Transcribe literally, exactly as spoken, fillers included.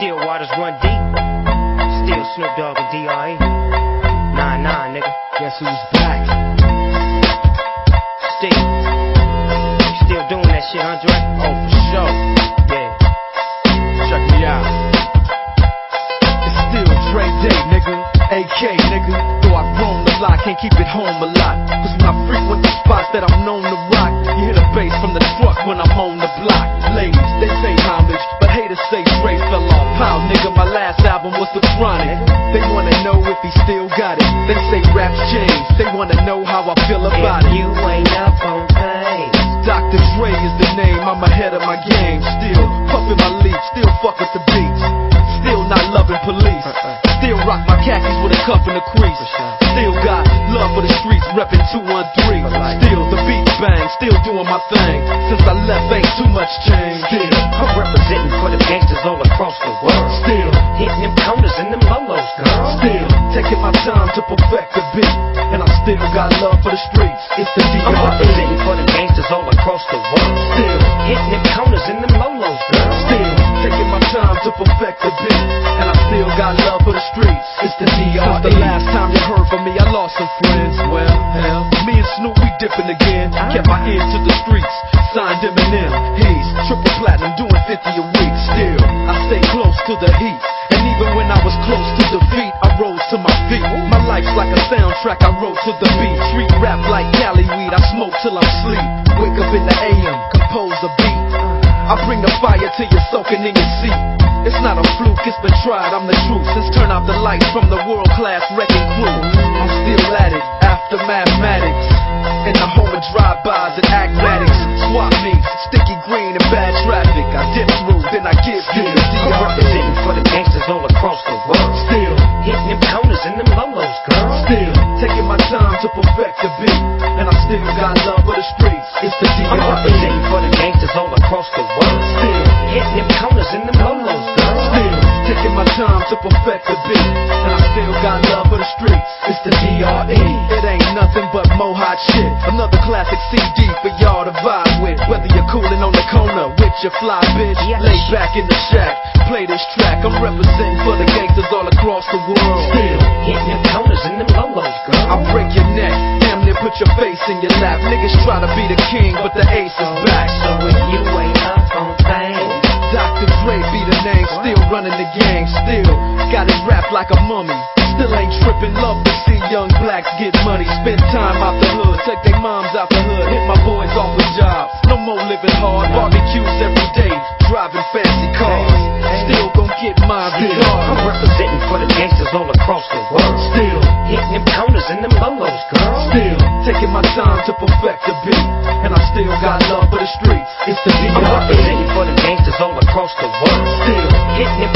Still waters run deep. Still Snoop Dogg and D R E. Nine nine, nigga. Guess who's back? Still. You still doing that shit, Andre? Oh, for sure. Yeah. Check me out. It's still Dre Day, nigga. A K, nigga. Though I've grown a lot, can't keep it home a lot. Cause when I frequent the spots that I'm known to rock, you hear the bass from the truck when I'm on the block. Ladies, they pay homage, but haters say Dre fell off. Pow, nigga, my last album was The Chronic. They wanna know if he still got it. They say raps change. They wanna know how I feel about if it. You ain't up on things. Doctor Dre is the name, I'm ahead of my game. Still puffin' my leaf, still fuck with the beats. Still not loving police. Still rock my khakis with a cuff in the crease. Still got love for the streets, reppin' two one three. Still the beat bang, still doing my thing. Since I left, ain't too much change. Still, I'm representing for the gangsters all across the world. Still hitting them corners and them lolos, girl. Still taking my time to perfect the beat, and I still got love for the streets. It's the D R E. I'm representing for the gangsters all across the world. Still hitting them corners and them lolos, girl. Still taking my time to perfect the beat, and I still got love for the streets. It's the D R E. Since the last time you heard from me, I lost some friends. Well, hell, me and Snoop, we dipping again. Kept my ear to the streets, signed Eminem. He's triple platinum, doing fifty a week. Still, I stay close to the heat, and even when I was close to defeat, I rose to my feet. My life's like a soundtrack, I wrote to the beat. Street rap like Cali weed, I smoke till I'm sleep. Wake up in the A M, compose a beat. I bring the fire till you're soaking in your seat. It's not a fluke, it's been tried, I'm the truth. Since turn out the lights from the world-class wrecking crew, I'm still at it, after mathematics. In the home of drive-bys and acmatics. Swap meets, sticky green and bad traffic. I dip through, then I give you the D R E. I'm representing for the gangsters all across the world. Still hitting them corners and them lolos, girl. Still taking my time to perfect the beat, and I still got love for the streets. It's the D R E. I'm representing for the gangsters all across the world. Still hitting them corners and them lolos, girl. Still taking my time to perfect the beat, and I still got love for the streets. It's the D R E. It ain't nothing but mo hot shit. Another classic C D for y'all to vibe with. Whether you're coolin' on the corner with your fly bitch, yes. Lay back in the shack, play this track. I'm representing for the gangsters all across the world. Still hitting them corners and them lolos, girl. I break your neck, damn near put your face in your lap. Niggas try to be the king, but the ace is back. So if you ain't up on things, Doctor Dre be the name, still running the game. Still got it wrapped like a mummy. Still ain't trippin', love to see young blacks get money. Spend time out the hood, take their moms out the hood, hit my boys off with jobs. No more living hard, barbecues every day, driving fancy cars. Still gon' get mine regardless. I'm representing for the gangsters all across the world. Still hitting them corners and them lolos, girl. Still taking my time to perfect the beat, and I still got love for the streets. It's the D R E. I'm representing for the gangsters all across the world. Still hitting them